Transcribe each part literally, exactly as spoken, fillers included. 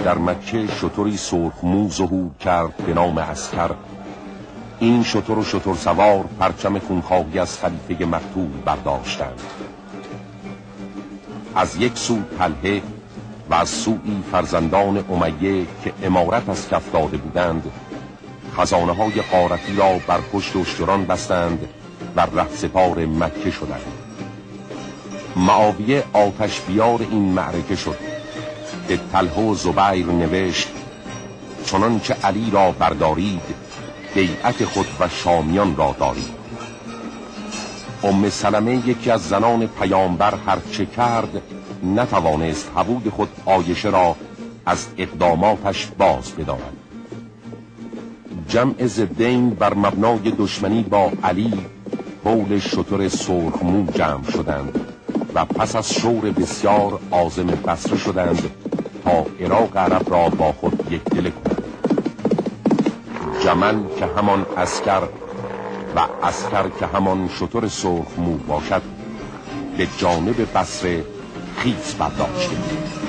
در مکه شتری سرخمو ظهور کرد به نام عسکر. این شتر و شتر سوار پرچم خونخواهی از خلیفه مقتول برداشتند. از یک سو طلحه و از سوی فرزندان امیه که امارت از کف داده بودند خزانه های غارتی را بر پشت اشتران بستند و رهسپار مکه شدند. معاویه آتش بیار این معرکه شد. به طلحه و زبیر نوشت چنان که علی را بردارید بیعت خود و شامیان را دارید. ام سلمه یکی از زنان پیامبر هرچه کرد نتوانست حبود خود عایشه را از اقداماتش باز بدارد. جمع ضدین بر مبنای دشمنی با علی حول شتر سرخمو جمع شدند و پس از شور بسیار عازم بصره شدند تا عراق عرب را با خود یک دل کنند. جمل که همان عسکر و عسکر که همان شتر سرخمو باشد به جانب بصره خیز برداشته.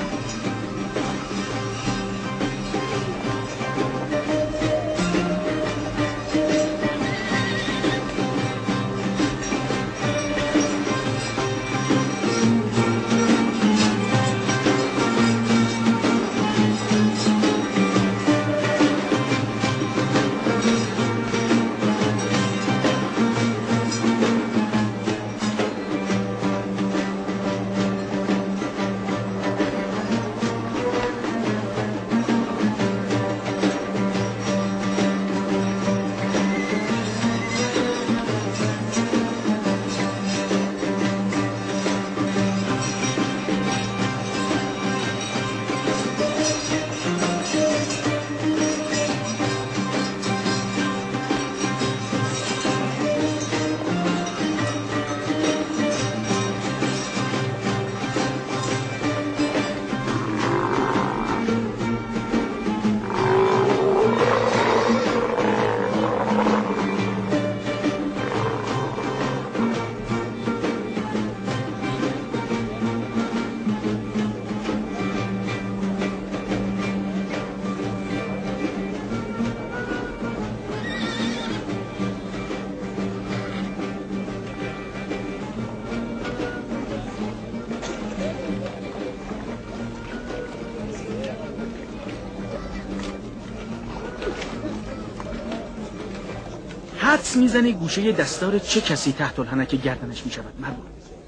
حدس میزنی گوشه دستار چه کسی تحت الحنک گردنش میشود مربوط؟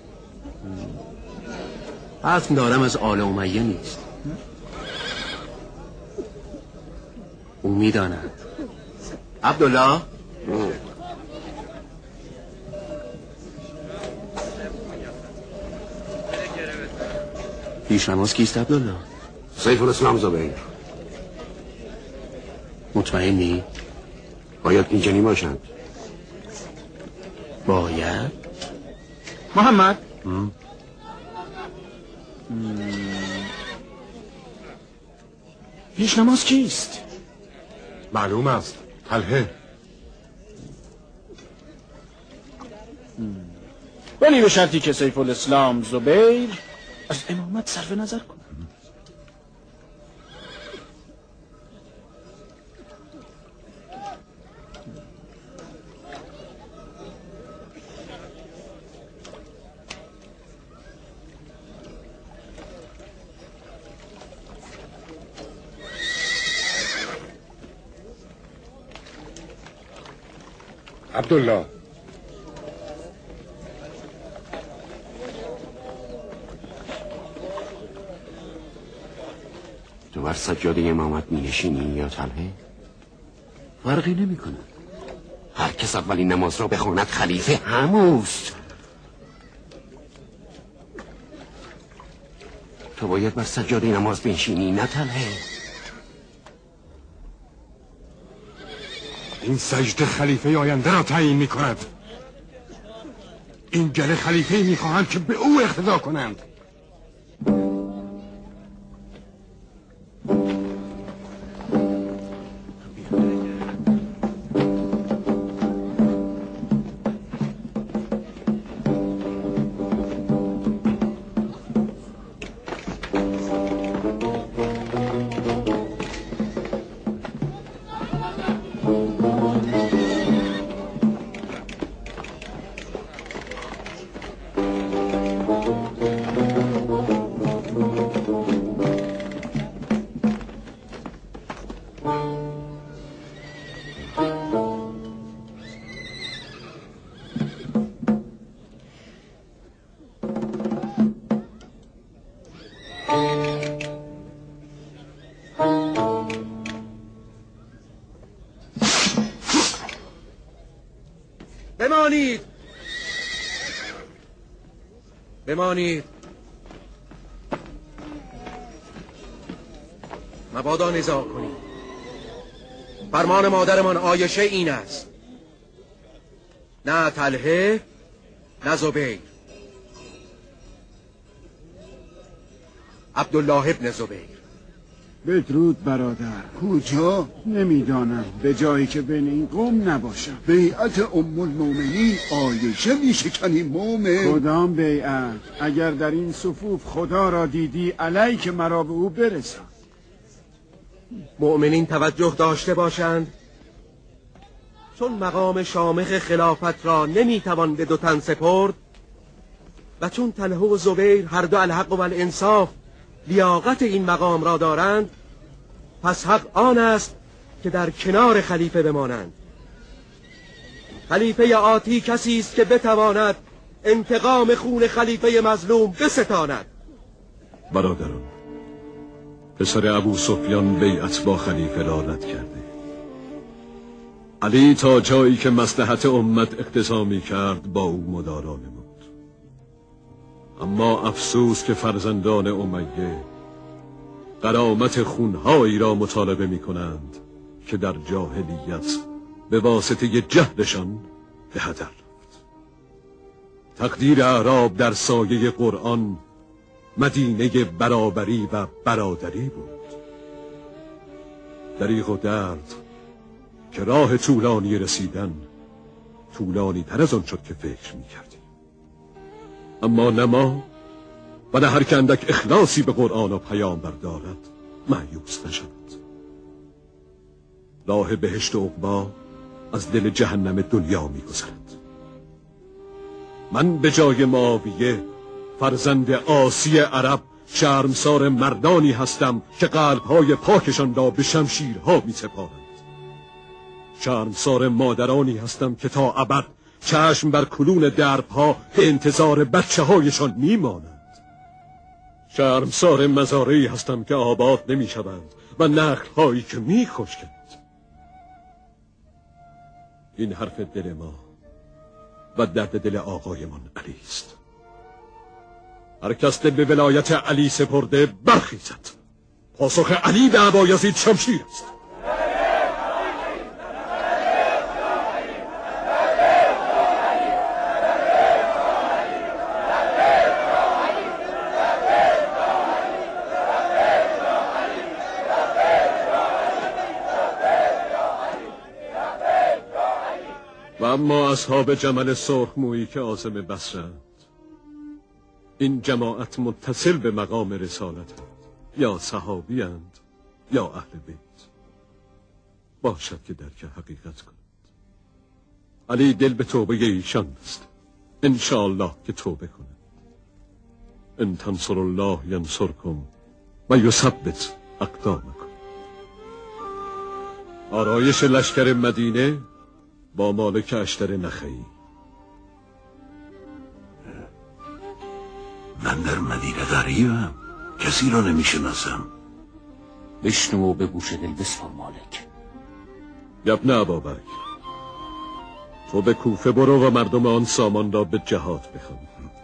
حدس دارم از آل امیه نیست. او میداند. عبدالله پیش نماز کیست عبدالله؟ سیف الاسلام زبیر. مطمئنی؟ باید اینجنی باشند. باید؟ محمد پیش نماز کیست؟ معلوم است طلحه. ولی به شرطی که سیف الاسلام زبیر از امامت صرف نظر کنه. عبدالله تو بر سجاده امامت می نشینی یا طلحه؟ فرقی نمی کنه. هر کس اولین نماز را بخواند خلیفه هموست. تو باید بر سجاده نماز بنشینی نه طلحه. این سجده خلیفه آینده را تعیین می کند. این گله خلیفه می خواهند که به او اقتدا کنند. بمانید بمانید مبادا نزاع کنید. فرمان مادرمان عایشه این است: نه طلحه نه زبیر. عبدالله ابن زبیر. بدرود برادر. کجا؟ نمیدانم. به جایی که بین این قوم نباشم. بیعت ام المؤمنین عایشه میشکنی مومن. کدام بیعت؟ اگر در این صفوف خدا را دیدی علیک مرا به او برسان. مؤمنین توجه داشته باشند، چون مقام شامخ خلافت را نمیتوان به دو تن سپرد و چون طلحه و زبیر هر دو الحق و الانصاف لیاقت این مقام را دارند، پس حق آن است که در کنار خلیفه بمانند. خلیفه آتی کسی است که بتواند انتقام خون خلیفه مظلوم بستاند. برادران، پسر ابو سفیان بیعت با خلیفه را رد کرده. علی تا جایی که مصلحت امت اقتضا می کرد با او مدارا نمود. اما افسوس که فرزندان امیه غرامت خونهایی را مطالبه می کنند که در جاهلیت به واسطه جهلشان به هدر رفت. تقدیر اعراب در سایه قرآن مدینه برابری و برادری بود. دریغ و درد که راه طولانی رسیدن طولانی تر از آن شد که فکر می کردیم. اما نه ما و نه هر که اندک اخلاصی به قرآن و پیامبر دارد مایوس نشود. راه بهشت و عقبا از دل جهنم دنیا می گذرد. من به جای معاویه فرزند عاصی عرب شرمسار مردانی هستم که قلبهای پاکشان را به شمشیرها می سپارند. شرمسار مادرانی هستم که تا ابد چشم بر کلون دربها به انتظار بچه هایشان می مانند. شرمسار مزارعی هستم که آباد نمی شوند و نخلهایی که می خشکند. این حرف دل ما و درد دل آقایمان علی است. هر کس دل به ولایت علی سپرده برخیزد. پاسخ علی به ابایزید شمشیر است. و اما اصحاب جمل سرخمویی که عازم بصرند، این جماعت متصل به مقام رسالتند، یا صحابی اند یا اهل بیت. باشد که درک حقیقت کنند. علی دل به توبه ایشان است، انشاءالله که توبه کنند. ان تنصر الله ینصرکم و یثبت اقدامکم. آرایش لشکر مدینه با مالک اشتر نخعی. من در مدینه غریبم، کسی را نمیشناسم. بشنو و به گوش دل بسپار مالک. ابن ابابکر، تو به کوفه برو و مردم آن سامان را به جهاد بخوان.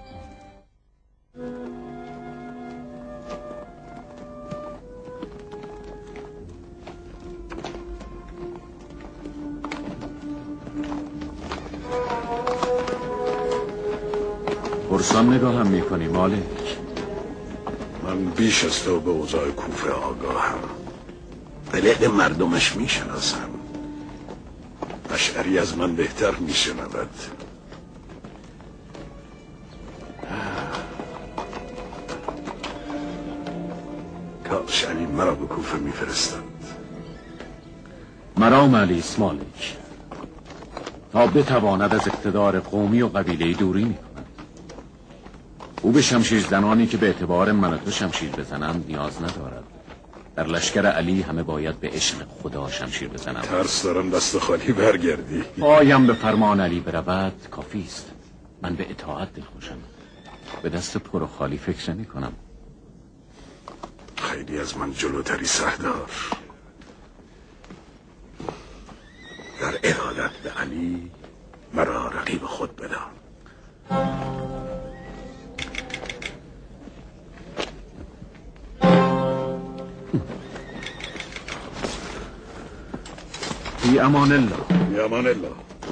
پرسان نگاه هم میکنی مالک؟ من بیش از تو به اوضاع کوفه آگاهم. دل مردمش میشناسم. اشعری از من بهتر میشنود. کاش علی مرا به کوفه میفرستند. مرام علی است مالک، تا بتواند از اقتدار قومی و قبیله‌ای دوری میکند. او به شمشیر زنانی که به اعتبار من و تو شمشیر بزنند نیاز ندارد. در لشکر علی همه باید به عشق خدا شمشیر بزنم. ترس دارم دست خالی برگردی. پایم به فرمان علی برود کافی است. من به اطاعت دلخوشم، به دست پر و خالی فکر نمی کنم. خیلی از من جلوتری سردار. در ارادت به علی مرا رقیب خود بدان. بی امان الله. بی امان الله.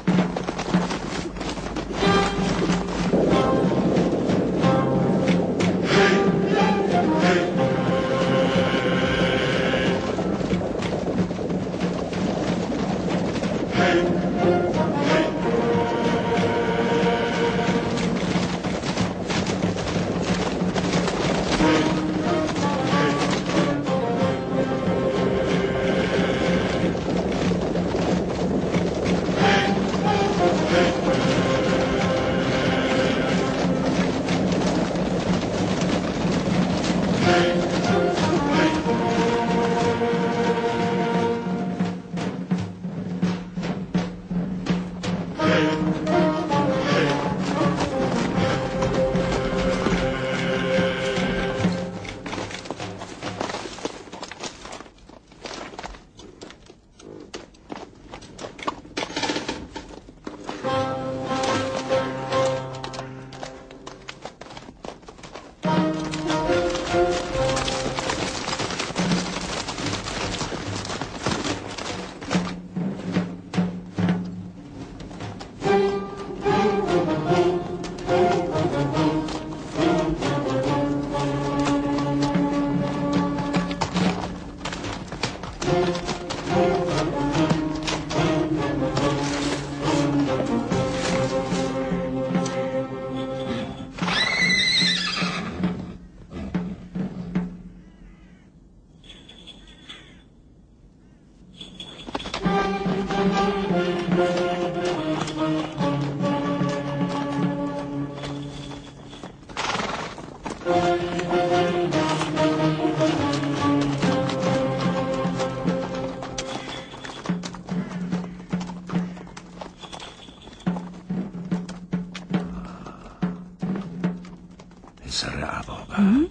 پسر ابابکر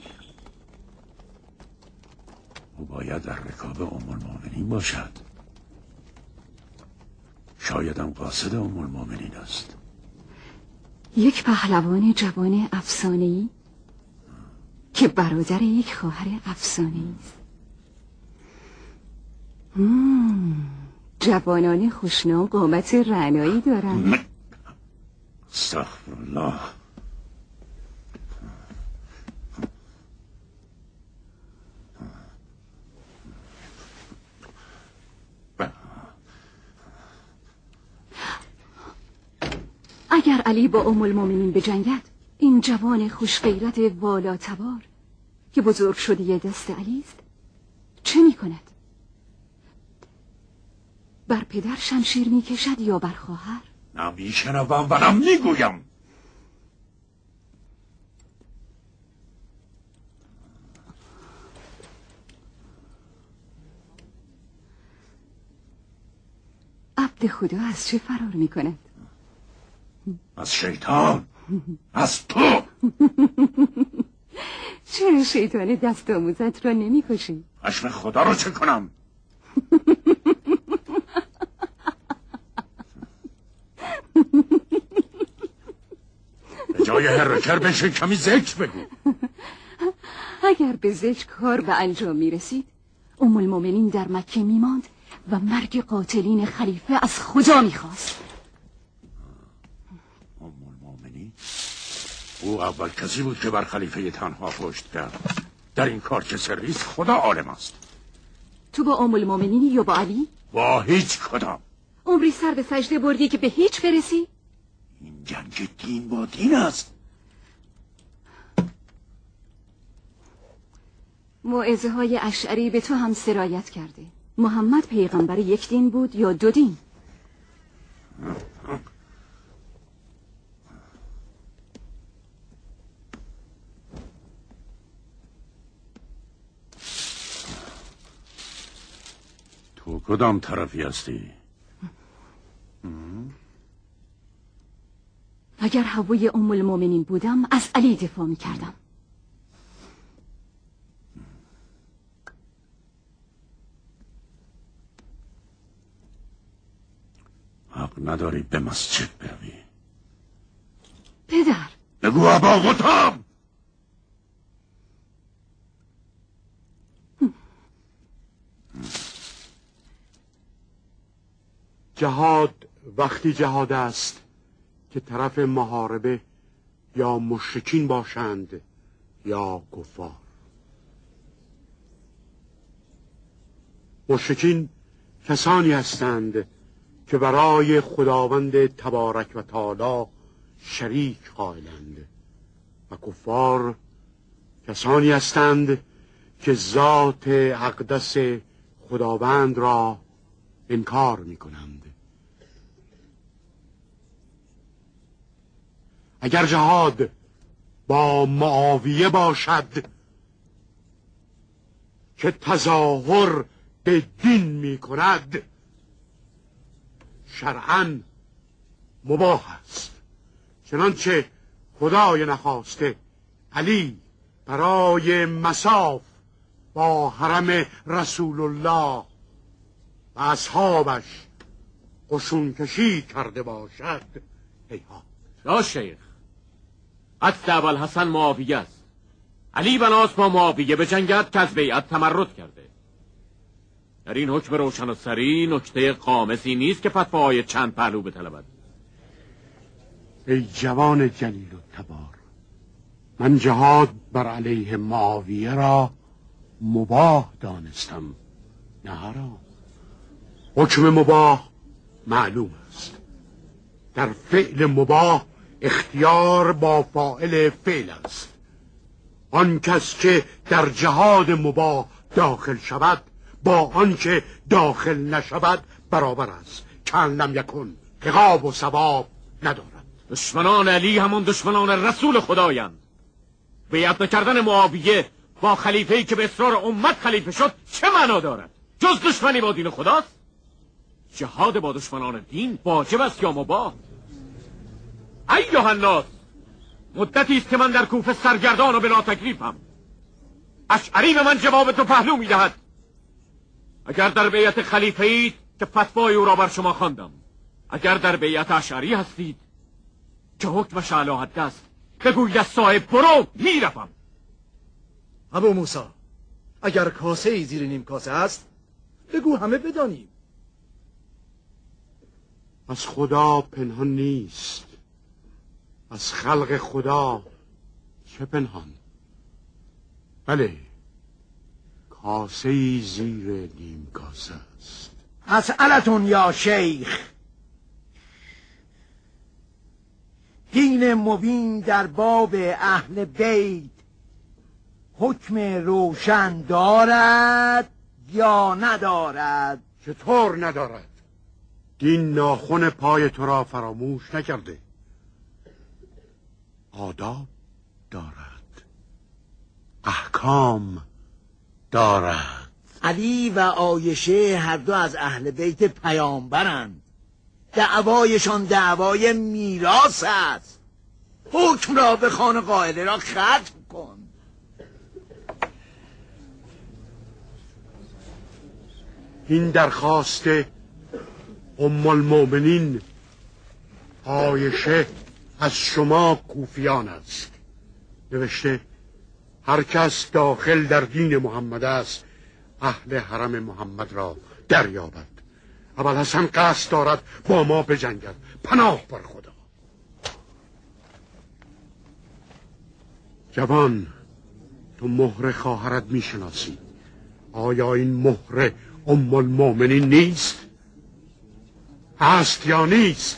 او باید در رکاب ام المؤمنین باشد. شاید هم قاصد ام المؤمنین است. یک پهلوان جوان افسانه‌ای که برادر یک خواهر افسانه‌ای است. جوانان خوشنام قامت رعنایی دارند. استغفرالله. اگر علی با ام المؤمنین بجنگد، این جوان خوشغیرت والاتبار که بزرگ شده دست علی است چه می کند؟ بر پدر شمشیر می کشد یا بر خواهر؟ نه میشنوم و نه میگویم. عبد خدا از چه فرار می کند؟ از شیطان. از تو. چرا شیطان دست آموزت را نمی کشی؟ خشم خدا رو چه کنم؟ به جای هرکر بشه کمی ذکر بگو. اگر به ذکر کار به انجام می رسید، ام المؤمنین در مکه می ماند و مرگ قاتلین خلیفه از خدا می خواست. ام المؤمنین او اول کسی بود که بر خلیفه تنها پشت کرد. در این کار که سریست خدا عالم است. تو با ام المؤمنینی یا با علی؟ با هیچ کدام. عمری سر به سجده بردی که به هیچ برسی؟ این جنگ دین با دین است. موعظه های اشعری به تو هم سرایت کرده. محمد پیغمبر یک دین بود یا دو دین؟ تو کدام طرفی هستی؟ اگر حوای ام المؤمنین بودم از علی دفاع میکردم. حق نداری به مسجد بروی. پدر بگو ابا مطاب. جهاد وقتی جهاد است که طرف محاربه یا مشرکین باشند یا کفار. مشرکین کسانی هستند که برای خداوند تبارک و تعالی شریک قائلند و کفار کسانی هستند که ذات اقدس خداوند را انکار می کنند. اگر جهاد با معاویه باشد که تظاهر به دین می کند شرعاً مباح است، چنانچه خدای نخواسته علی برای مساف با حرم رسول الله و اصحابش قشون کشی کرده باشد. هیها یا شیخ، قصد ابوالحسن معاویه است. علی بناست با معاویه به جنگت که از بیعت تمرد کرده. در این حکم روشن و سری نکته قامسی نیست که فتواهای چند پهلو بطلبد. ای جوان جلیل التبار، من جهاد بر علیه معاویه را مباح دانستم، نه حرام. حکم مباح معلوم است. در فعل مباح اختیار با فاعل فعل است. آن کس که در جهاد مباح داخل شود با آن که داخل نشود برابر است. کن لم یکن عقاب و ثواب ندارد. دشمنان علی همون دشمنان رسول خدایند. بیعت نکردن معاویه با خلیفه‌ای که به اصرار امت خلیفه شد چه معنا دارد جز دشمنی با دین خداست؟ جهاد با دشمنان دین واجب است یا مباح؟ ایها الناس، مدتی است که من در کوفه سرگردان و بلا تکلیفم. اشعری به من جواب تو پهلو میدهد. اگر در بیعت خلیفه اید که فتوای او را بر شما خواندم، اگر در بیعت اشعری هستید که حکمش اعلی حد است بگوید از صاحب برو میروم. ابو موسی، اگر کاسه ای زیر نیم کاسه است بگو همه بدانیم. از خدا پنهان نیست، از خلق خدا چه پنهان؟ بله، کاسه ای زیر نیم کاسه است. مسئلتون یا شیخ، دین مبین در باب اهل بیت حکم روشن دارد یا ندارد؟ چطور ندارد؟ دین ناخن پای تو را فراموش نکرده. آداب دارد، احکام دارد. علی و عایشه هر دو از اهل بیت پیامبرند. دعوایشان دعوای میراث است. حکم را به خان قائله را ختم کن. این درخواست ام المؤمنین عایشه از شما کوفیان است. نوشته هر کس داخل در دین محمد است اهل حرم محمد را دریابد. ابوالحسن قصد دارد با ما بجنگد. پناه بر خدا. جوان، تو مهر خواهرت میشناسی. آیا این مهر ام المؤمنین نیست؟ هست یا نیست؟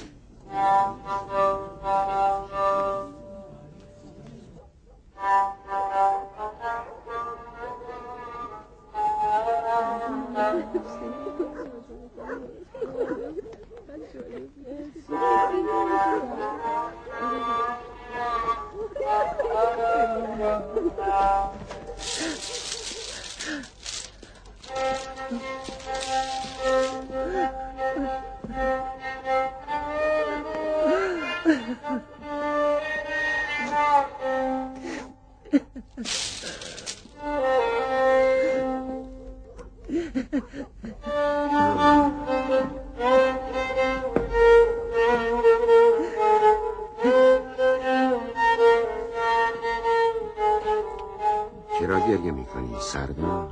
چرا گریه میکنی سردار؟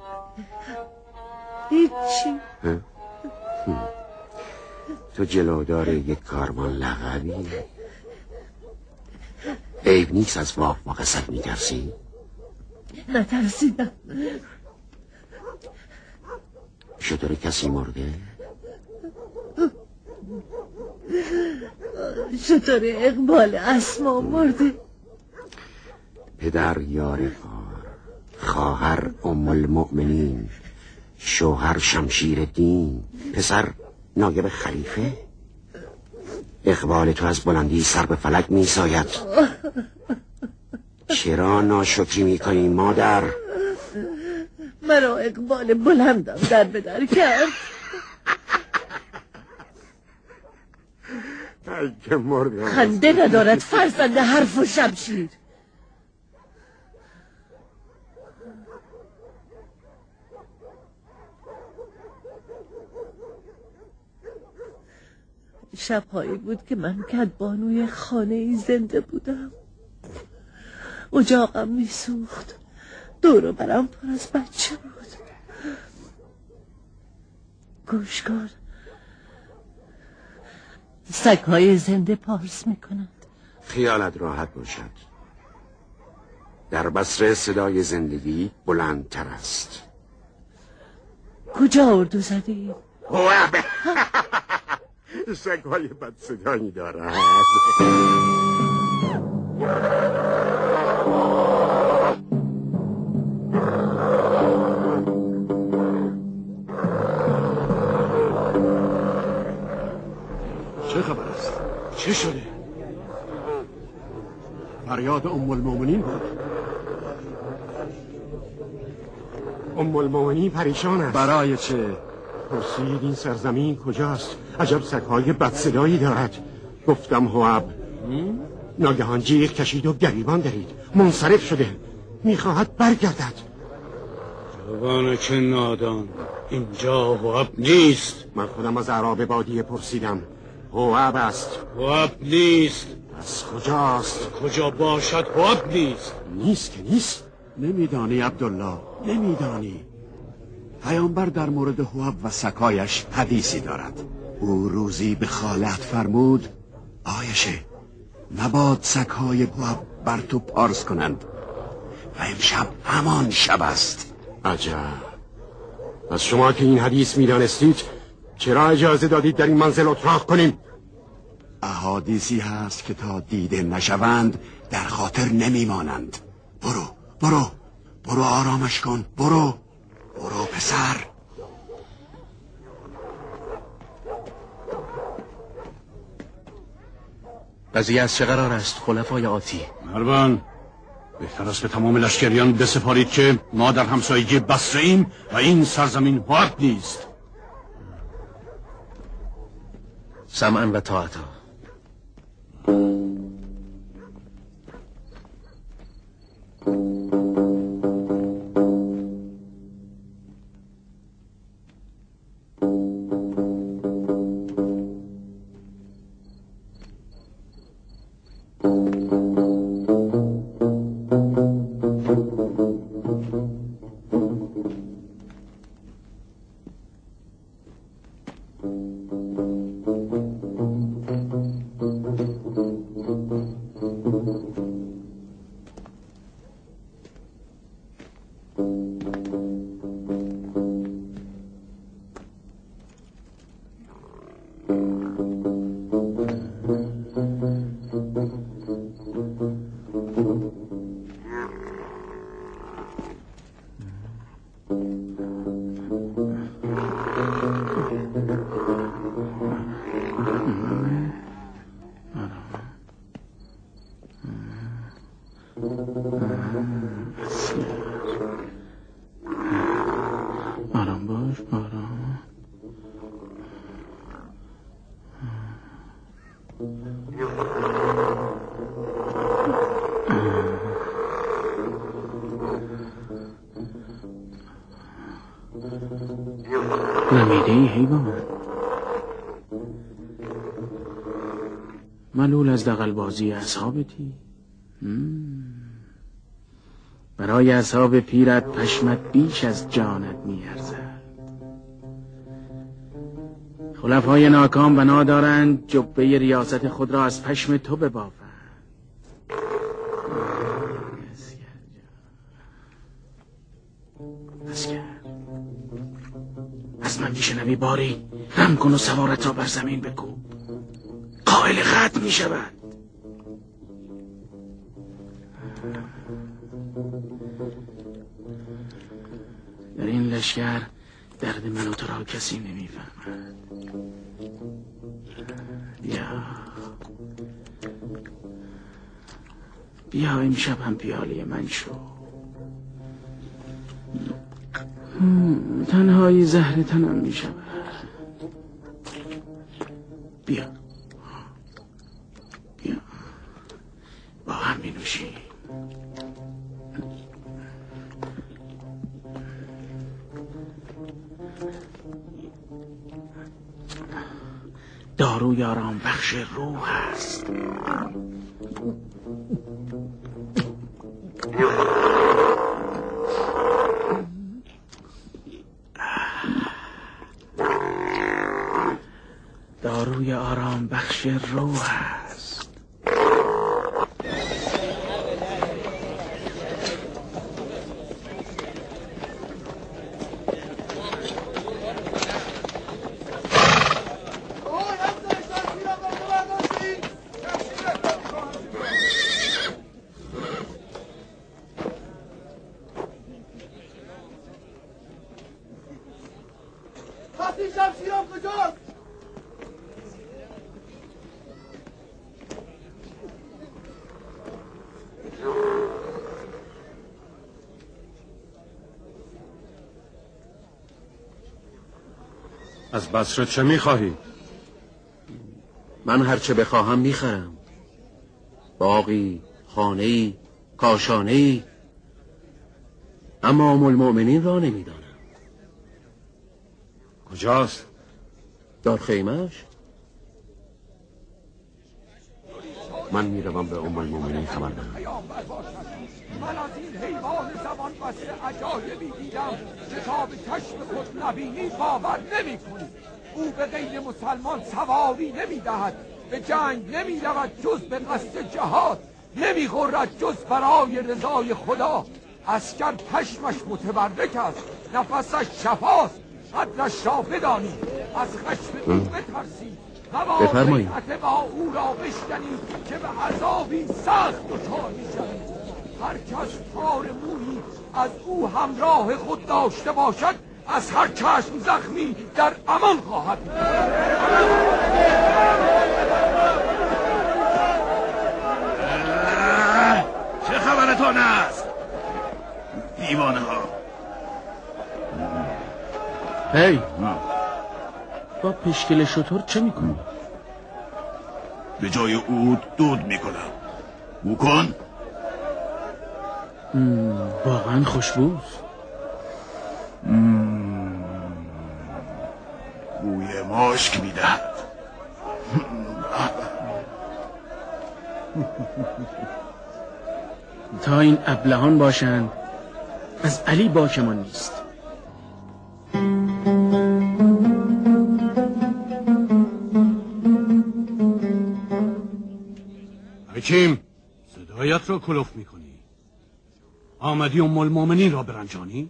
هیچی. تو جلودار یک کاروان لقبی؟ عیب نیست از واق با قصد میترسی؟ نترسیدم. شطور کسی مرده؟ شطور اقبال اسما مرده. پدر یار کار، خواهر ام المؤمنین، شوهر شمشیر دین، پسر نایب خلیفه. اقبال تو از بلندی سر به فلک می ساید. چرا ناشکری می کنی مادر؟ مرا اقبال بلندم در بدر کرد. خنده ندارد فرزند حرف و شمشیر. شبهایی بود که من کدبانوی خانه ای زنده بودم. اجاقم میسوخت، دور و برم پر از بچه بود. گوش کن، سگهای زنده پارس میکنند. خیالت راحت باشد، در بصره صدای زندگی بلندتر است. کجا اردو زدی؟ سگهای بد صدایی دارد. چه خبر است؟ چه شده؟ فریاد ام المؤمنین بود. ام المؤمنین پریشان است. برای چه؟ پرسید این سرزمین کجاست؟ عجب سگهای بد صدایی دارد. گفتم هواب. ناگهان جیغ کشید و گریبان درید. منصرف شده، میخواهد برگردد. جوانک نادان، اینجا هواب نیست. من خودم از اعراب بادیه پرسیدم. هواب است. هواب نیست. از کجاست؟ کجا باشد هواب نیست. نیست که نیست. نمیدانی عبدالله، نمیدانی. پیامبر در مورد هواب و سکایش حدیثی دارد. او روزی به خالت فرمود: آیشه، مباد سگهای هواب بر تو پارس کنند. و امشب همان شب است. عجب. از شما که این حدیث میدانستید چرا اجازه دادید در این منزل اتراق کنیم؟ احادیثی هست که تا دیده نشوند در خاطر نمیمانند. برو برو برو آرامش کن. برو برو پسر. قضیه از چه قرار است خلفای آتی؟ مروان، بهتر است به تمام لشکریان بسپارید که ما در همسایگی بصره ایم و این سرزمین هواب نیست. سمعا و طاعتا. آرام باش، آرام. نمیده ای حیوان. ملول از دغل بازی اصحابتی. برای اصحاب پیرت پشمت بیش از جانت میارزد. خلفای ناکام بنا دارند جبه ریاست خود را از پشم تو ببافند. اسکر از من میشنوی باری؟ رم کن و سوارت را بر زمین بکوب. قائل خط میشود. در این لشکر درد من و تو را کسی نمیفهمد. بیا بیا امشب هم پیاله من شو. تنهایی زهر تنم میشود. بیا بیا با هم می نوشیم. داروی آرام بخش روح است. داروی آرام بخش روح است. از بصره چه میخواهی؟ من هرچه بخواهم میخرم. باغی، خانه‌ای، کاشانه‌ای. اما ام المؤمنین را نمیدانم. کجاست؟ در خیمه‌اش. من میروم به ام المؤمنین خبر بدم. من از این حیوان زبان بسته عجایبی دیدم که تا به چشم خود نبینی باور نمی کنی. او به غیر مسلمان سواری نمی دهد، به جنگ نمی رود جز به قصد جهاد، نمی خورد جز برای رضای خدا. عسکر پشمش متبرک است، نفسش شفاست. قدرش را بدانی، از خشم او بترسی. بفرمایید. اتباع او را بشکنی که به عذابی سخت دچار می‌شوی. هر کس تار مویی از او همراه خود داشته باشد از هر چشم زخمی در امان خواهد. چه خبرتان است دیوانه ها؟ هی با پشکل شتر چه میکنی؟ به جای عود دود میکنم. بو کن. واقعا خوشبوست. بوی مشک میدهد. تا این ابلهان باشند از علی باکمان نیست. حکیم، صدایت را کلوف میکنی. آمدی ام المؤمنین را برنجانی؟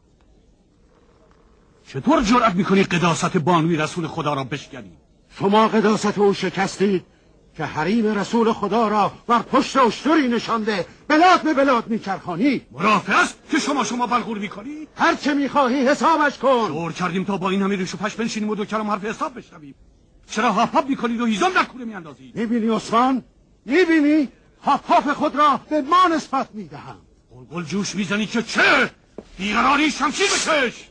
چطور جرأت میکنی قداست بانوی رسول خدا را بشکنی؟ شما قداست او شکستید که حریم رسول خدا را بر پشت اشتری نشانده بلاد به بلاد میچرخانی. مرافع است که شما شما بلغور میکنی؟ هر چه میخواهی حسابش کن. دور کردیم تا با این همه ریش و پش بنشینیم و دو کلام حرف حساب بشنویم. چرا هاپ هاپ میکنید و هیزم در کوره میاندازید؟ میبینی عثمان؟ میبینی؟ هاپ هاپ خود را به ما نسبت میدهم. گل جوش میزنی که چه؟ بیقراری شمشیر بکش.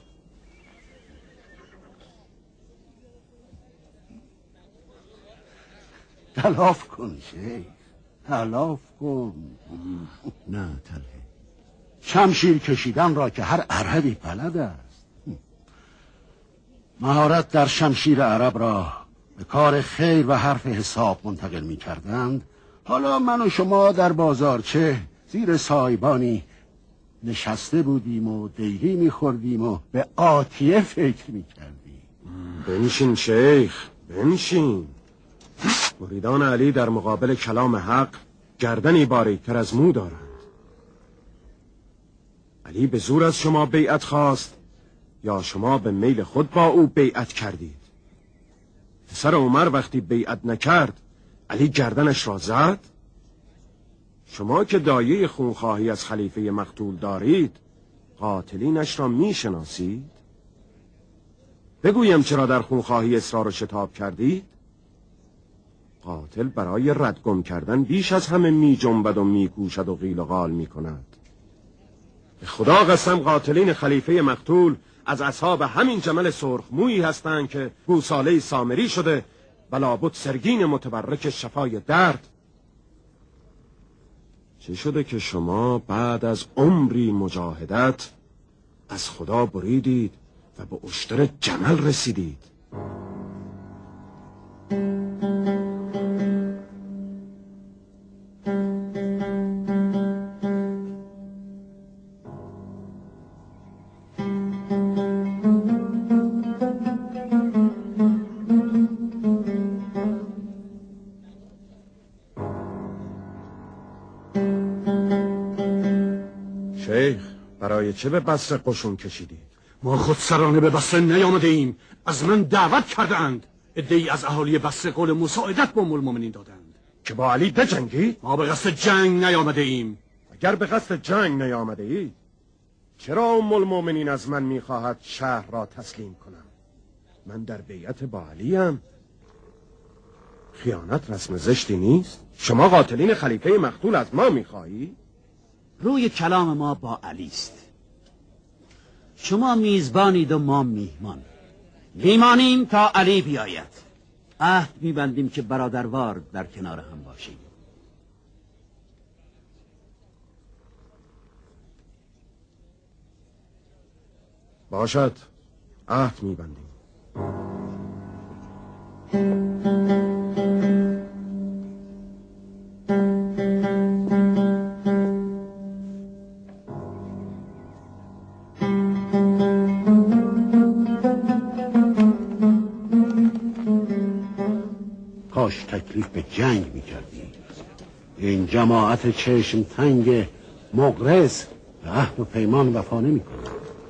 تلاف کن شیخ، تلاف کن. نه تله. شمشیر کشیدن را که هر عربی بلد است. مهارت در شمشیر عرب را به کار خیر و حرف حساب منتقل می کردند، حالا من و شما در بازارچه زیر سایبانی نشسته بودیم و دیری می خوردیم و به آتیه فکر می کردیم. بنشین شیخ، بنشین. مریدان علی در مقابل کلام حق گردنی باریکتر از مو دارند. علی به زور از شما بیعت خواست یا شما به میل خود با او بیعت کردید؟ پسر عمر وقتی بیعت نکرد علی گردنش را زد؟ شما که دایه خونخواهی از خلیفه مقتول دارید قاتلینش را میشناسید؟ بگویم چرا در خونخواهی اصرار و شتاب کردید؟ قاتل برای ردگم کردن بیش از همه می جنبد و می کوشد و قیل و قال می کند. به خدا قسم قاتلین خلیفه مقتول از اصحاب همین جمل سرخمویی هستند که گوساله سامری شده و لابد سرگین متبرک شفای درد. چه شده که شما بعد از عمری مجاهدت از خدا بریدید و به اشتر جمل رسیدید؟ شیخ، برای چه به بصره قشون کشیدید؟ ما خود سرانه به بصره نیامده ایم. از من دعوت کرده اند. عده‌ای از اهالی بصره قول مساعدت با ام المؤمنین دادند که با علی بجنگید؟ ما به قصد جنگ نیامده ایم. اگر به قصد جنگ نیامده اید چرا ام المؤمنین از من میخواهد شهر را تسلیم کنم؟ من در بیعت با علی ام. خیانت رسم زشتی نیست؟ شما قاتلین خلیفه مقتول از ما میخواهی؟ روی کلام ما با علی است. شما میزبانید و ما میهمان. میمانیم تا علی بیاید. عهد میبندیم که برادروار در کنار هم باشیم. باشد، عهد میبندیم. کاش تکلیف به جنگ میکردی. این جماعت چشم تنگ مغرض به عهد و پیمان وفا نمیکنه.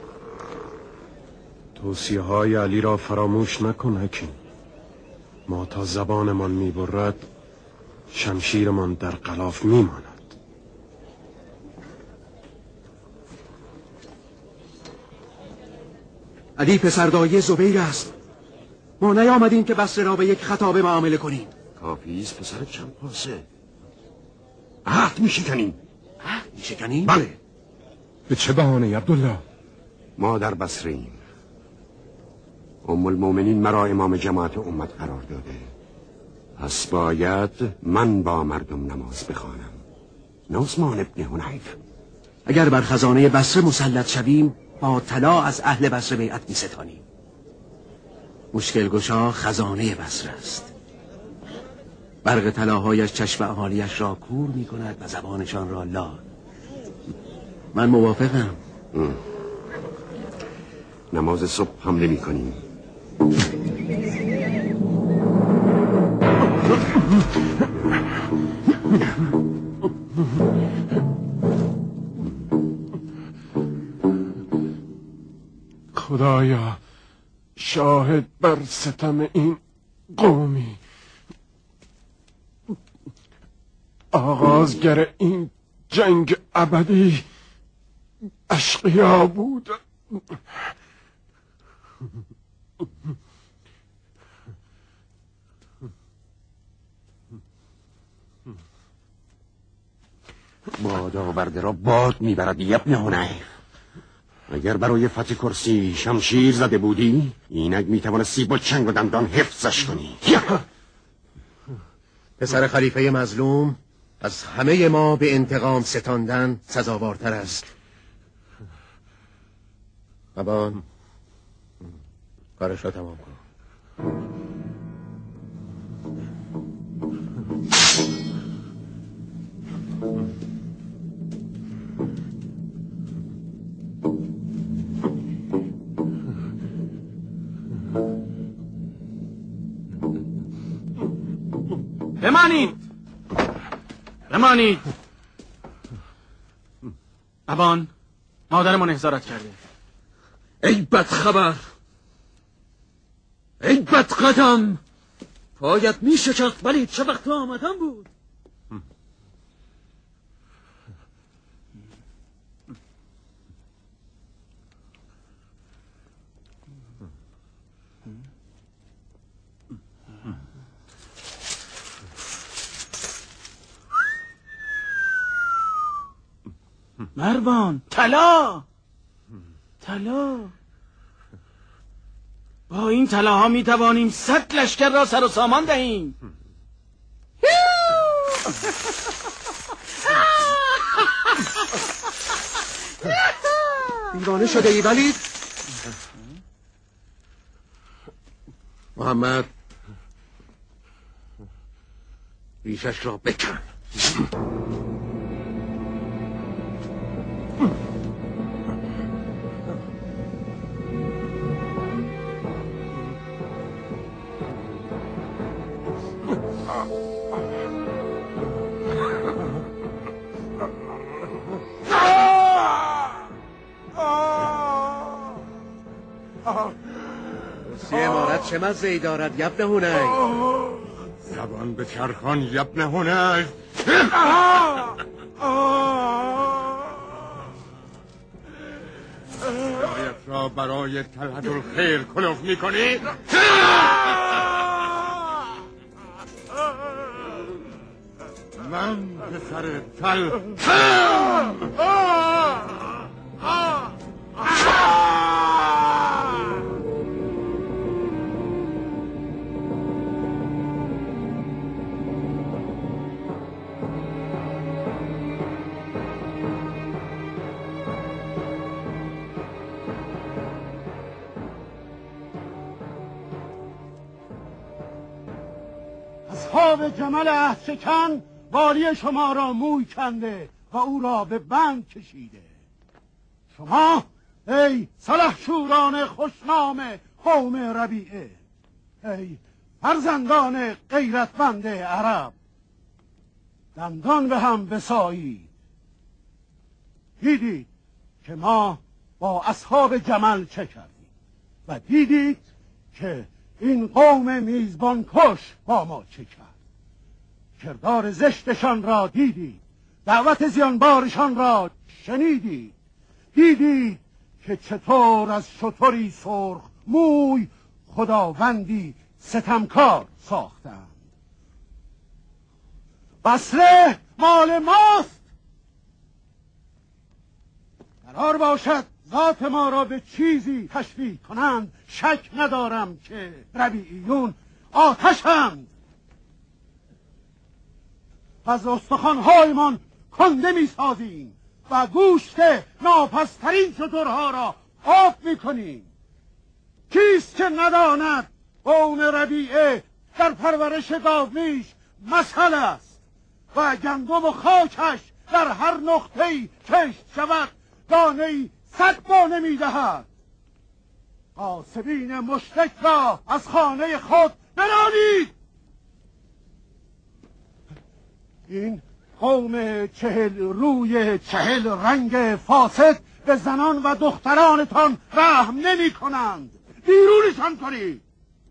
توصیه های علی را فراموش نکن حکیم. ما تا زبانمان میبرد شمشیرمان در غلاف میماند. علی پسردایه زبیر است. ما نیامدیم که بصره را به یک خطاب معامله کنیم. کافیست پسر چند پاسه. عهد میشکنیم. عهد میشکنیم؟ بله. به چه بهانه عبدالله؟ ما در بصره ایم. ام المؤمنین مرا امام جماعت امت قرار داده. پس باید من با مردم نماز بخوانم، نه عثمان ابن حنیف. اگر بر خزانه بصره مسلط شویم با طلا از اهل بصره بیعت می ستانیم. مشکل گشا خزانه بصره است. برق طلاهایش چشم اهالیش را کور می کند و زبانشان را لال. من موافقم. نماز صبح هم نمی کنیم. خدایا شاهد بر ستم این قومی، آغازگر این جنگ ابدی اشقیا بود. باد آورده را باد میبرد ابن حنیف. اگر برای فتح کرسی شمشیر زده بودی اینک میتوانستی با چنگ و دندان حفظش کنی. پسر خلیفه مظلوم از همه ما به انتقام ستاندن سزاوارتر است. ابان کارش را تمام کن. بمانید بمانید. ابان مادرمان احضارت کرده. ای بدخبر، ای بدقدم، پایت می شکست ولی چه وقت آمدن بود. مروان طلا طلا با این طلاها می توانیم صد لشکر را سر و سامان دهیم. دیوانه شده ای ولید؟ محمد ریشش را بکن. سی امارت چه مزه ای دارد یبن هنی؟ زبان به چرخان یبن هنی. رایت را برای طلعت الخیر کلوف می کنی؟ من پسر تل اصحاب جمل عهد شکن والی شما را موی کنده و او را به بند کشیده. شما ای سلحشوران خوشنام قوم ربیعه، ای فرزندان غیرتمند عرب، دندان به هم بسایید. دیدید که ما با اصحاب جمل چه کردیم و دیدید که این قوم میزبان کش با ما چه کرد. کردار زشتشان را دیدید، دعوت زیانبارشان را شنیدید، دیدید که چطور از شتری سرخ موی خداوندی ستمکار ساختند. بصره مال ماست. قرار باشد ذات ما را به چیزی تشبیه کنند، شک ندارم که ربیعیون آتشند. از استخوان‌هایمان کنده می‌سازیم و گوشت ناپسترین شترها را آب می‌کنیم. کیست که نداند قوم ربیعه در پرورش گاومیش مثل است و گندم و خاکش در هر نقطه‌ای کشت شود دانه‌ای صد دانه می‌دهد. غاصبین مشرک را از خانه خود برانید. این قوم چهل روی چهل رنگ فاسد به زنان و دخترانتان رحم نمی کنند. بیرونشان کنید.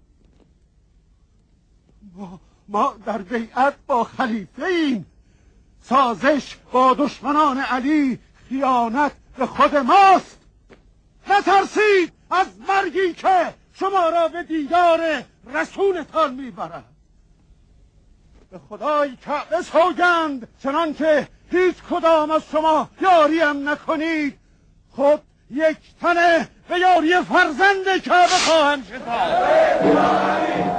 ما, ما در بیعت با خلیفه ایم. سازش با دشمنان علی خیانت به خود ماست. نترسید از مرگی که شما را به دیدار رسولتان میبرد. به خدای کعبه سوگند چنان که هیچ کدام از شما یاریم نکنید خود یک تنه به یاری فرزند کعبه خواهم شد.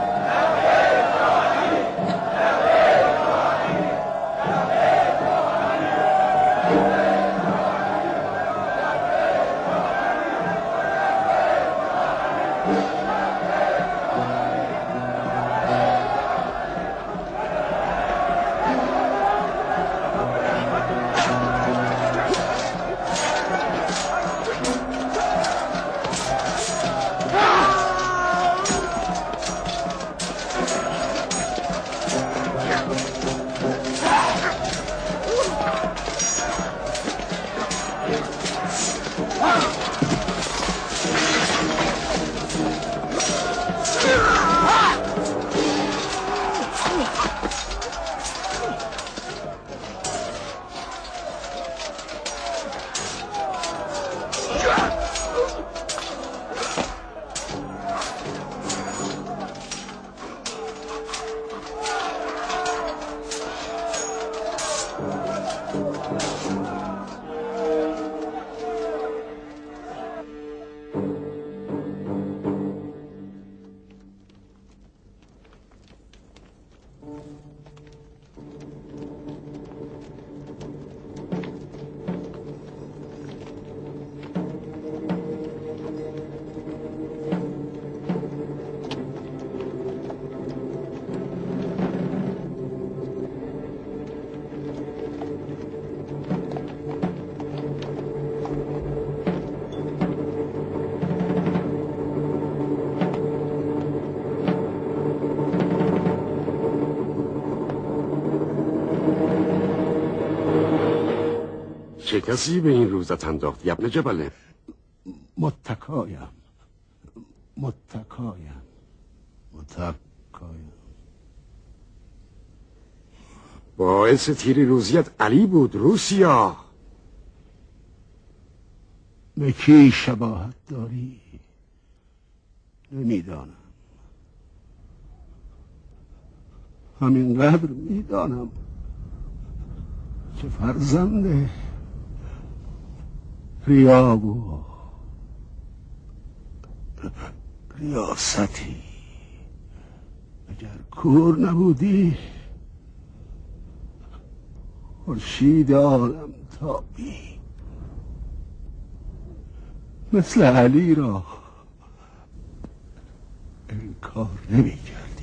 چه کسی به این روزت انداخت ابن جبله؟ متکایم متکایم متکایم باعث تیری روزیت علی بود روسیا. به کی شباهت داری؟ نمیدانم، همینقدر میدانم که فرزند ریاب و ریاستی. اگر کور نبودی خورشید عالم تابی مثل علی را انکار نمی کردی.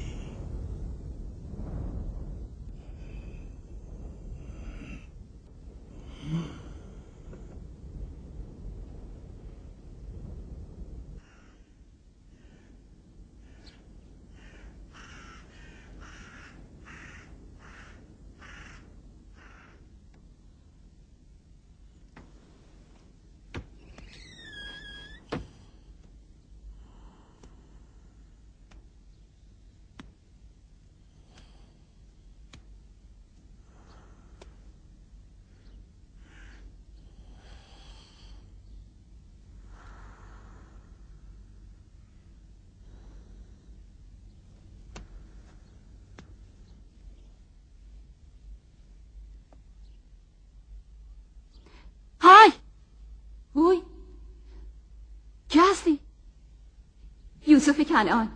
های هوی کی هستی؟ یوسف کنعان.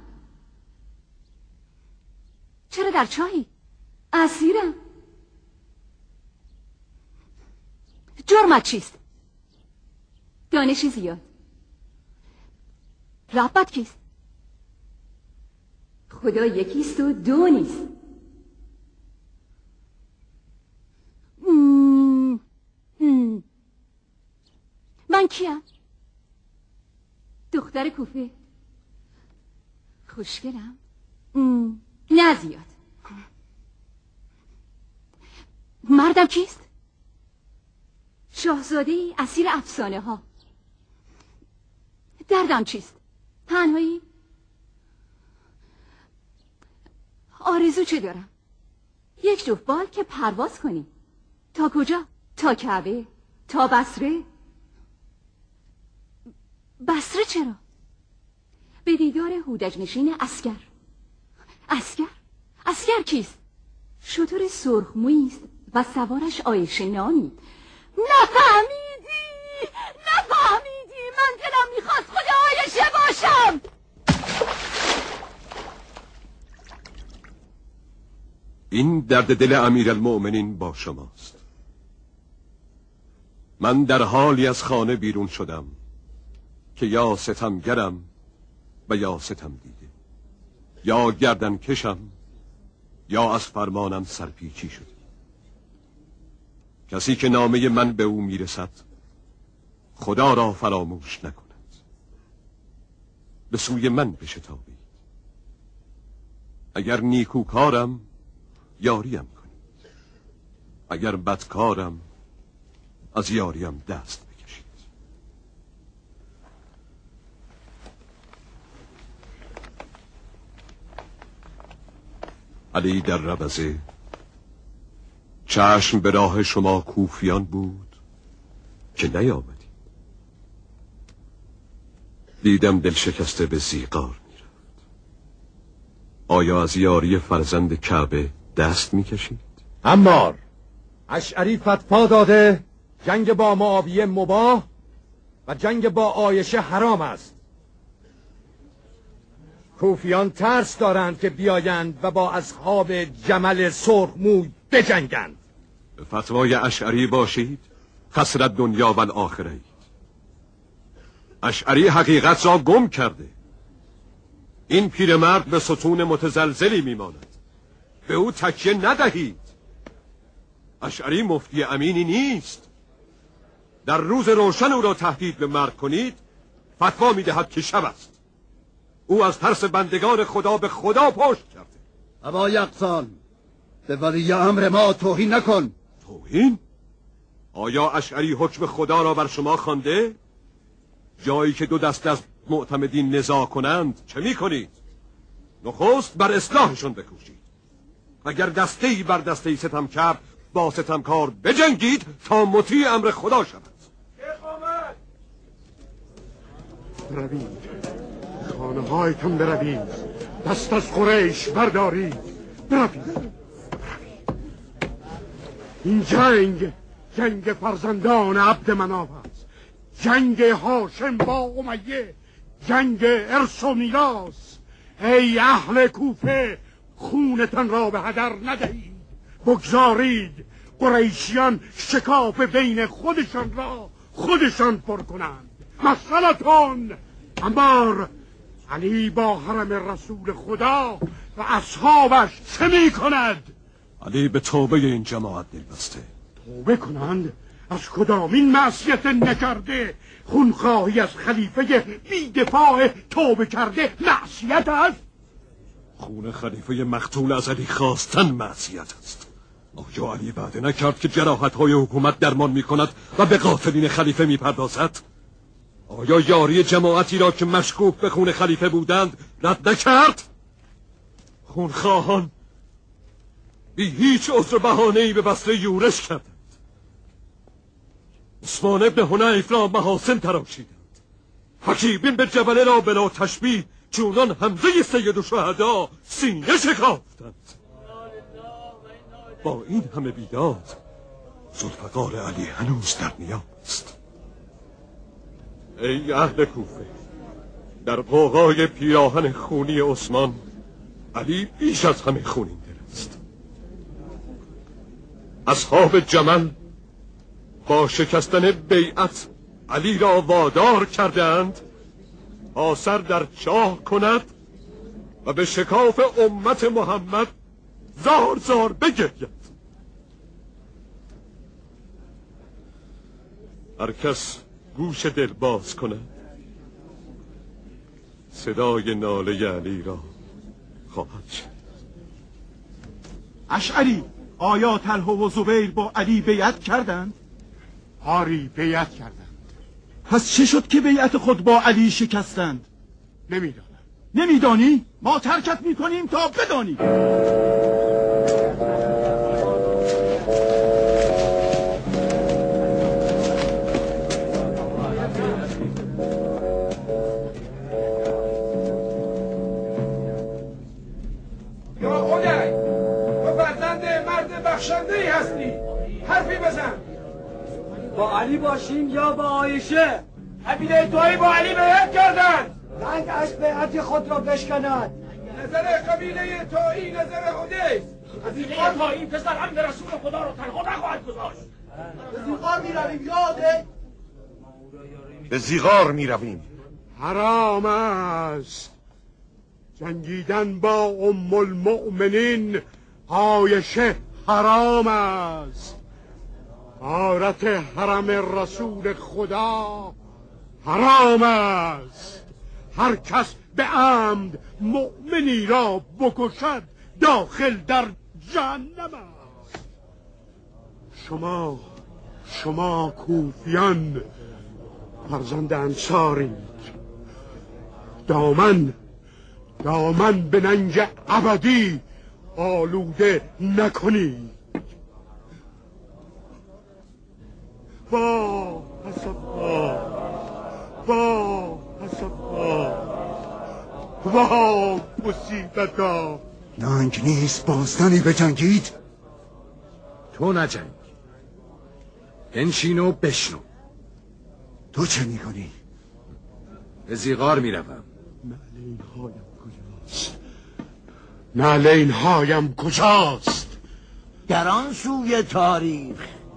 چرا در چاهی؟ اسیرم. جرمت چیست؟ دانشی زیاد. ربت کیست؟ خدا یکیست و دو نیست. مم. مم. من کیم؟ دختر کوفه. خوشگلم؟ نه زیاد. مردم کیست؟ شاهزاده اسیر افسانه ها. دردم چیست؟ تنهایی؟ آرزو چه دارم؟ یک جفت بال که پرواز کنی. تا کجا؟ تا کعبه؟ تا بصره؟ بصره چرا؟ به دیدار هودج نشین اسکر. اسکر؟ اسکر کیست؟ شتر سرخمویی است و سوارش عایشه نامی. نفهمیدی؟ نفهمیدی؟ من دلم میخواست خود عایشه باشم. این درد دل امیرالمؤمنین با شماست. من در حالی از خانه بیرون شدم که یا ستمگرم و یا ستم دیده، یا گردن کشم یا از فرمانم سرپیچی شده. کسی که نامه من به او میرسد خدا را فراموش نکند، به سوی من بشتابید. اگر نیکوکارم یاریم کنید، اگر بدکارم از یاریم دست بکشید. علی در ربزه. چشم به راه شما کوفیان بود که نیامدی. دیدم دل شکسته به زیغار میرفت. آیا از یاری فرزند کعبه دست میکشید؟ عمار، اشعری فتوا داده جنگ با معاویه مباح و جنگ با عایشه حرام است. کوفیان ترس دارند که بیایند و با اصحاب جمل سرخ موی بجنگند. به فتوای اشعری باشید خسرت دنیا و الاخره. اشعری حقیقت را گم کرده. این پیرمرد به ستون متزلزلی میماند. به او تکیه ندهید. اشعری مفتی امینی نیست. در روز روشن او را تهدید به مرگ کنید، فتوا میدهد که شب است. او از ترس بندگان خدا به خدا پشت کرده. ابا یقظان، به ولی امر ما توهین نکن. توهین؟ آیا اشعری حکم خدا را بر شما خوانده؟ جایی که دو دست از معتمدین نزاع کنند چه می کنید؟ نخست بر اصلاحشون بکوشید. اگر دسته‌ای بر دسته‌ای ستم کرد، با ستمکار بجنگید تا مطیع امر خدا شود. بروید خانه هایتان، بروید دست از قریش بردارید. بروید این جنگ جنگ فرزندان عبد مناف است. جنگ هاشم با امیه، جنگ ارث و میراث. ای اهل کوفه، خونتان را به هدر ندهید. بگذارید قریشیان شکاف بین خودشان را خودشان پر کنند. مسئلتان عمار، علی با حرم رسول خدا و اصحابش چه می کند؟ علی به توبه این جماعت دل بسته. توبه کنند؟ از کدامین معصیت نکرده؟ خونخواهی از خلیفه بی دفاع توبه کرده معصیت است؟ خون خلیفه مقتول از علی خواستن معصیت است. آیا علی وعده نکرد که جراحت‌های حکومت درمان می‌کند و به قاتلین خلیفه می‌پردازد؟ آیا یاری جماعتی را که مشکوک به خون خلیفه بودند رد نکرد؟ خونخواهان بی هیچ عذر بهانه‌ای به بصره یورش کردند. عثمان ابن حنیف را محاسن تراشیدند. حکیبین به جبله را بلا تشبیه چونان حمزه سید الشهدا سینه شکافتند. با این همه بیداد ذوالفقار علی هنوز در نیام است. ای اهل کوفه، در غوغای پیراهن خونی عثمان علی بیش از همه خونین دل است. اصحاب جمل با شکستن بیعت علی را وادار کردند تا سر در چاه کند و به شکاف امت محمد زار زار بگرید. هر کس گوش دل باز کند صدای ناله علی را خواهد شد. اشعری، آیا طلحه و زبیر با علی بیعت کردند؟ آری بیعت کردند. پس چه شد که بیعت خود با علی شکستند؟ نمیدانم. نمیدانی؟ ما ترکت میکنیم تا بدانی. یا خدای، تو فرزند مرد بخشنده ای هستی، حرفی بزن. با علی باشیم یا با عایشه؟ قبیله تویی با علی بیعت کردند. رنگ از بیعت خود را بشکند. نظر قبیله تویی نظر حدیث. قبیله تویی پسر هم به رسول خدا را تنها نخواهد گذاشت. به زیغار می رویم یاده؟ به زیغار می رویم. حرام است جنگیدن با ام المؤمنین عایشه. حرام است غارت حرم رسول خدا. حرام است هر کس به عمد مؤمنی را بکشد داخل در جهنم است. شما شما کوفیان فرزند انصارید. دامن دامن به ننگ ابدی آلوده نکنی. با حسابا با حسابا با مصیبتا. ننگ نیست باستانی بجنگید؟ تو نجنگ، بنشین و بشنو. تو چه میکنی؟ به زیغار میروم. نعلینهایم کجاست؟ نعلینهایم کجاست؟ در آن سوی تاریخ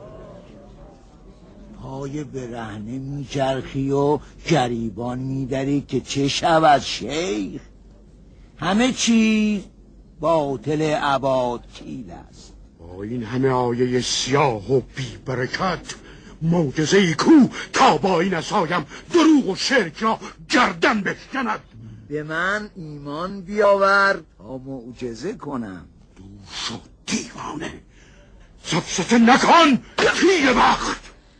پای برهنه میچرخی و گریبان میدری که چه شود شیخ؟ همه چیز باطل اباد کیل است. با این همه آیه سیاه و بی برکت معجزه ای کو تا با این عصایم دروغ و شرک را گردن بشکند. به من ایمان بیاور تا معجزه کنم. دوش و دیوانه سفسطه نکن پیر وقت.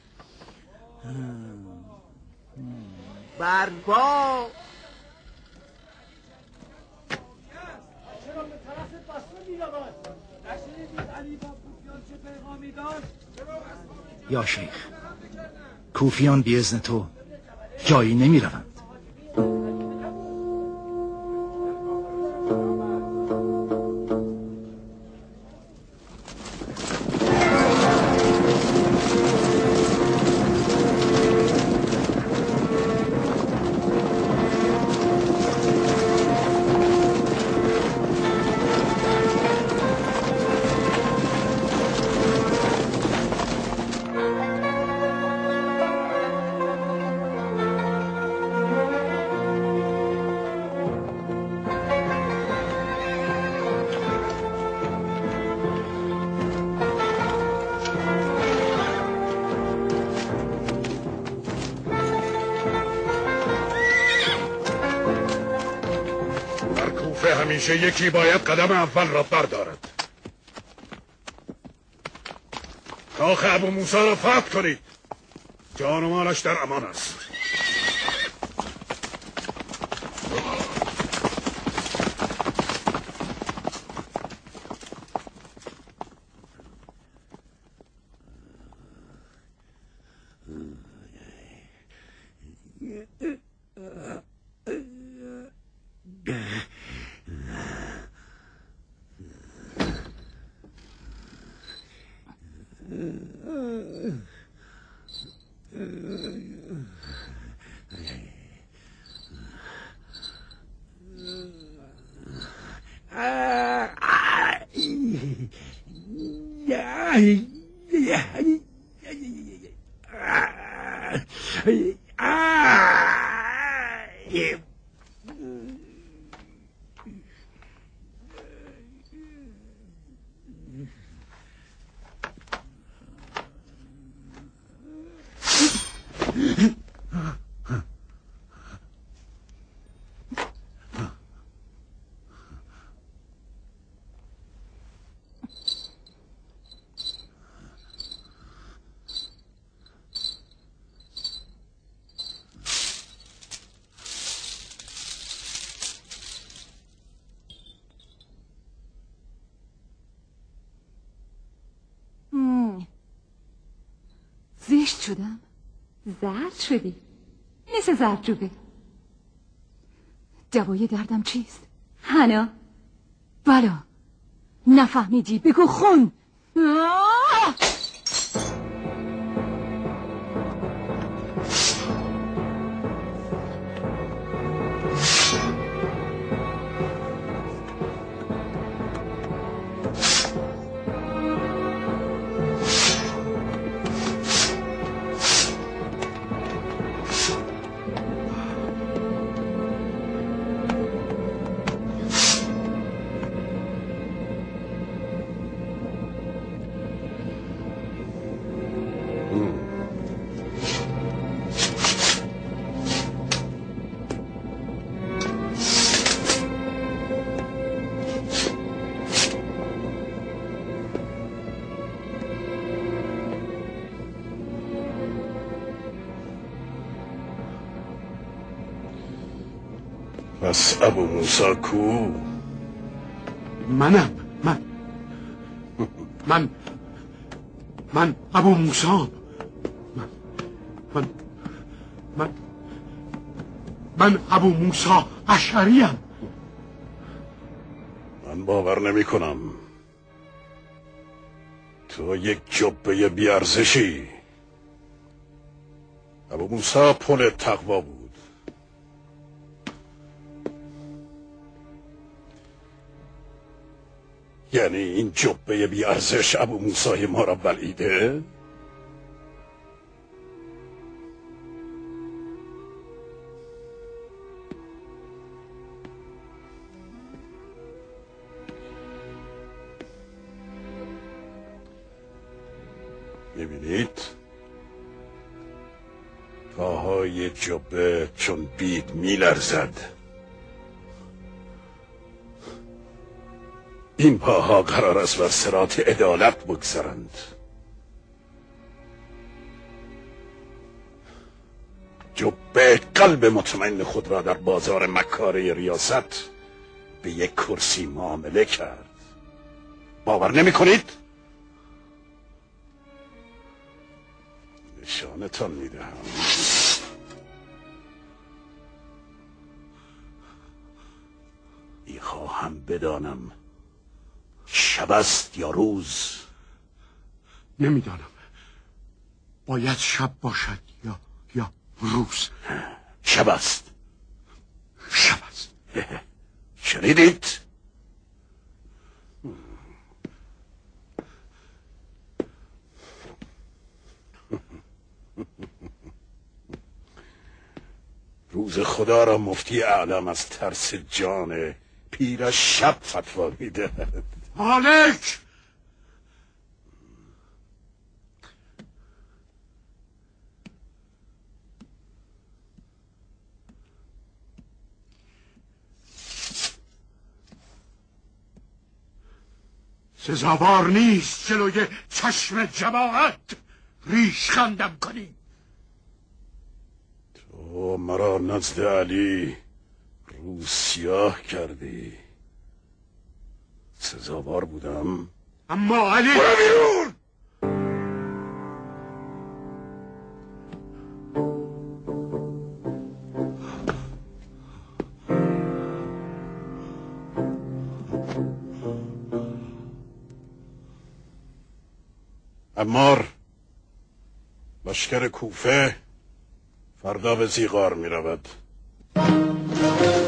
برپا یا شیخ، کوفیان بی اذن تو جایی نمی روند. همیشه یکی باید قدم اول را بردارد. کاخ ابو موسی را فتح کنید. جان و مالش در امان است. زشت شدم، زرد شدی مثل زردچوبه. دوای دردم چیست؟ حنا؟ بلا نفهمیدی بگو خون. آه! پس ابو موسی کو؟ منم من من من ابو موسی من من من من ابو موسی اشعریم. من باور نمی کنم تو یک جبه بیارزشی. ابو موسی پل تقوا بود. یعنی این جبه بیارزش ابو موسی ما را بلعیده؟ میبینید پاهای جبه چون بید میلرزد. این پاها قرار است بر صراط عدالت بگذرند. جبه قلب مطمئن خود را در بازار مکاره ریاست به یک کرسی معامله کرد. باور نمی کنید؟ نشانتان میدهم. میخواهم بدانم شب است یا روز؟ نمیدانم. باید شب باشد یا یا روز. شب است. شب است. شنیدید؟ روز خدا را مفتی اعلم از ترس جان پیر شب فتوا میدهد. مالک! سزاوار نیست جلوی چشم جماعت ریش خندم کنی. تو مرا نزد علی روز سیاه کردی. سزاوار بودم؟ اما علی برو بیرون! عمار، لشکر کوفه فردا به زیغار می رود.